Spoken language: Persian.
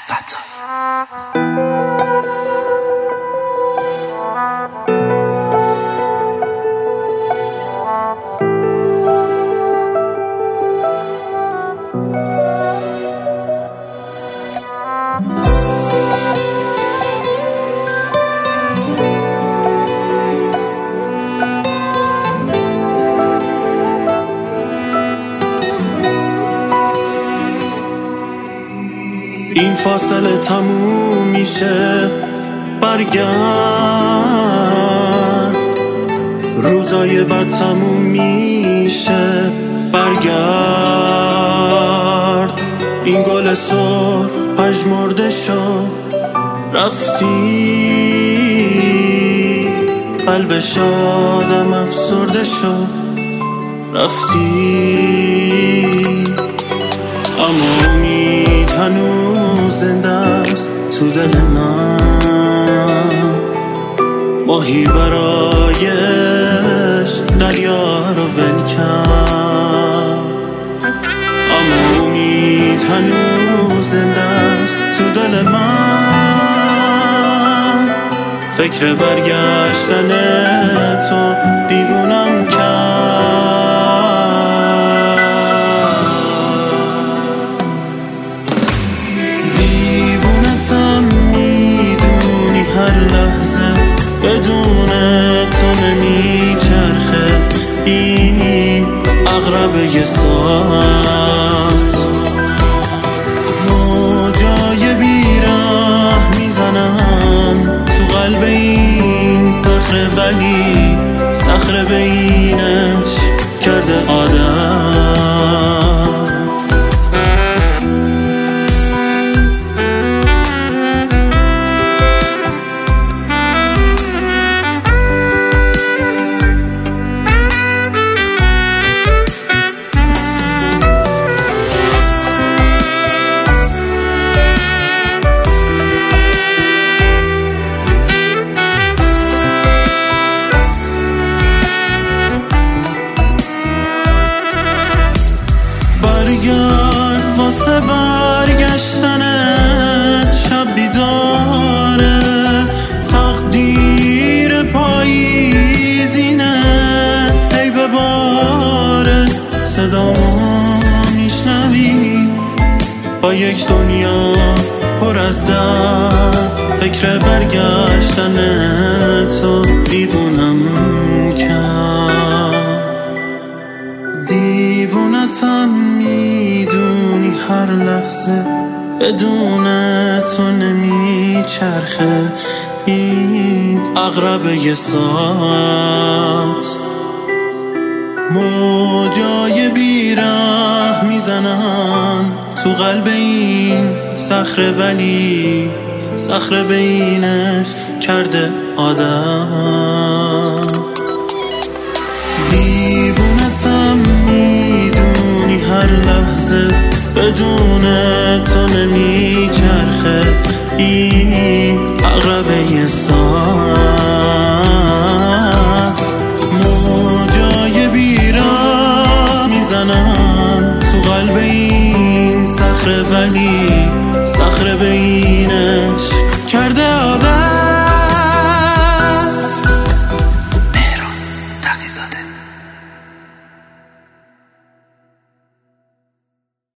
این فاصله تموم میشه، برگرد. روزای بد تموم میشه، برگرد. این گل سرخ پژمرده شد، رفتی. قلب شادم افسرده شد، رفتی. اما امید هنوز زنده است تو دل من. ماهی برایش دریا رو ول کرد. اما امید هنوز زنده است تو دل من. فکر برگشتن تو دیوونم کرد. بدون تو نمیچرخه این عقربه ساز. موجای بیره میزنن تو قلب این صخره، ولی صخره بینش کرده آدم. واسه برگشتنت شب بیداره. تقدیر پاییزینه هی بباره. صدامو میشنوی با یک دنیا پر از درد. فکر برگشتن تو دیوونم کرد. دیوونتم میدونی هر لحظه بدون تو نمیچرخه این عقربه ساعت. موجای بیره میزنن تو قلب این صخره، ولی صخره بینش کرده آدم. دیوونتم میدونی هر لحظه بدون تو نمیچرخه این عقربه ساعت. موجای بیره میزنن تو قلب این صخره، ولی صخره بینش